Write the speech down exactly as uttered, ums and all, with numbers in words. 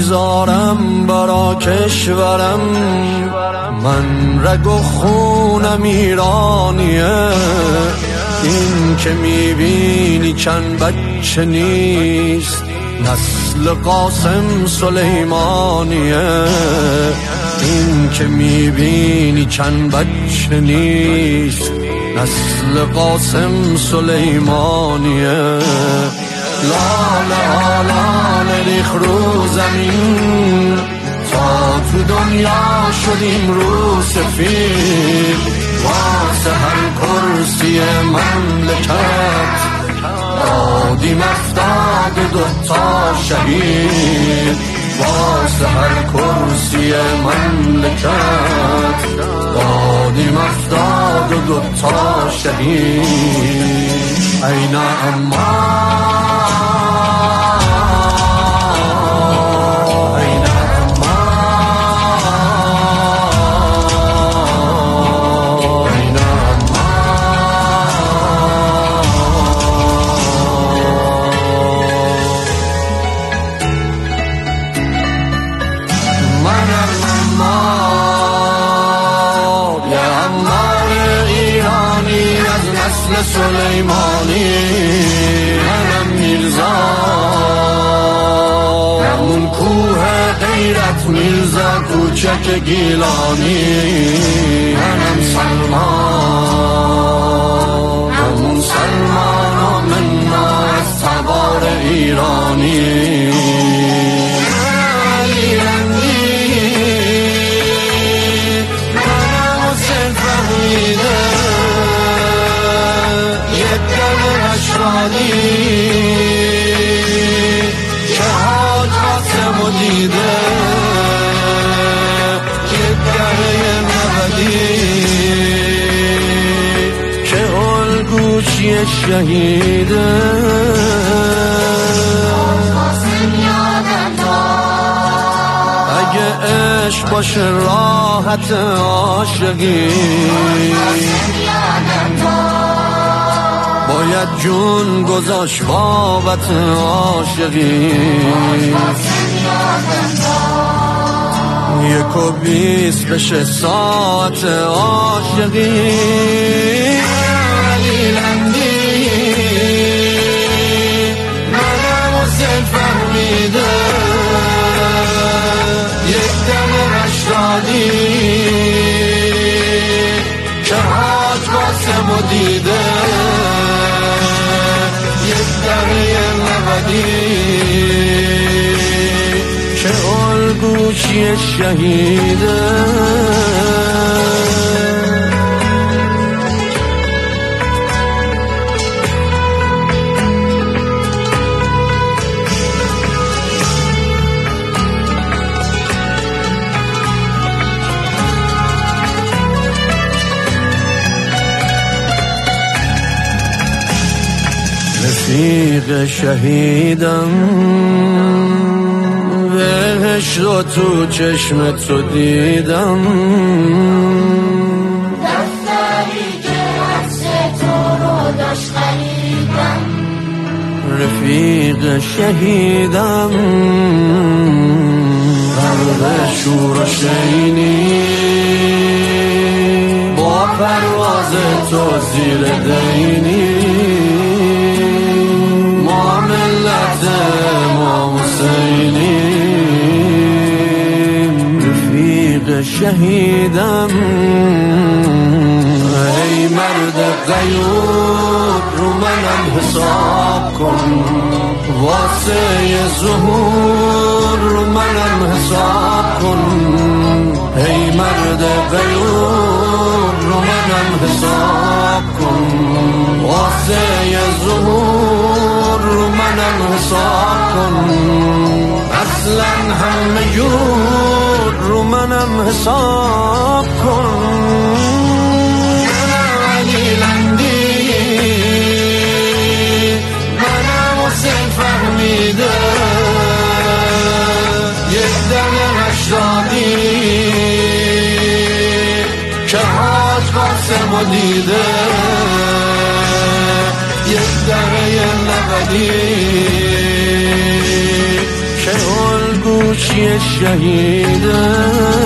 میذارم برا کشورم، من رگ و خونم ایرانیه. این که میبینی چند بچه نیست، نسل قاسم سلیمانیه. این که میبینی چند بچه نیست، نسل قاسم سلیمانیه. لاله ها لاله ریخ رو زمین، تا تو دنیا شدیم رو سفید. واسه هر کرسی مملکت دادیم افتاد دوتا شهید. واسه هر کرسی مملکت دادیم افتاد دوتا شهید. این اما سلیمانی، منم میرزا، همون کوه غیرت میرزا کوچک گیلانی. منم سلمان، همون سلمان و منا از تبار ایرانی. که حاج قاسمو دیده، که گره نبدی، که الگوشی شهیده. اگه عشق باشه راحت عاشقی، باید جون گذاشت بابت عاشقی. یک و بیست بشه ساعت عاشقی. علی لندی منم حسین فهمیده، یک دم رشدادی که حاج قاسمو دیده. که الگوشی شهیده. رفیق شهیدم، بهش رو تو چشم تو دیدم. دفتری که عکس تو رو داشت خریدم. رفیق شهیدم، غرق شور و شینی، با پرواز تو زیر دینی. شهیدم، ای مرد غیور رو منم حساب کن. واسه ظهور رو منم حساب کن. ای مرد غیور رو منم حساب کن. واسه ظهور رو منم حساب کن. اصلا همه جور رو منم حساب کن. منم علی لندی، منم حسین فهمیده، یک دم رشدادی که حاج قاسمو دیده. یک دره نبدی که الگوش کیه شهیده